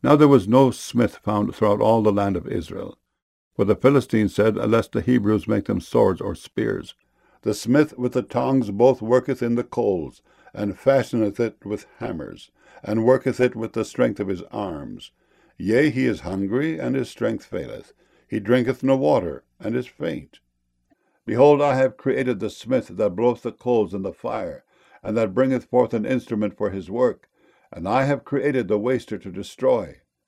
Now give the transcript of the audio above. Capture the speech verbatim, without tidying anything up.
Now there was no smith found throughout all the land of Israel. For the Philistines said, Lest the Hebrews make them swords or spears. The smith with the tongs both worketh in the coals, and fashioneth it with hammers, and worketh it with the strength of his arms. Yea, he is hungry, and his strength faileth. He drinketh no water, and is faint. Behold, I have created the smith that bloweth the coals in the fire, and that bringeth forth an instrument for his work. And I have created the waster to destroy,